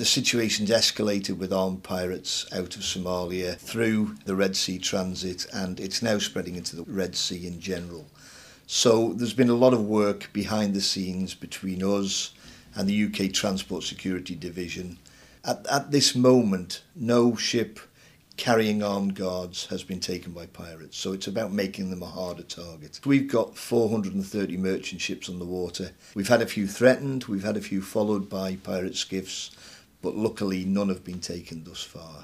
the situation's escalated with armed pirates out of Somalia through the Red Sea transit, and it's now spreading into the Red Sea in general. So there's been a lot of work behind the scenes between us and the UK Transport Security Division. At this moment, no ship carrying armed guards has been taken by pirates, so it's about making them a harder target. We've got 430 merchant ships on the water. We've had a few threatened, we've had a few followed by pirate skiffs, but luckily none have been taken thus far.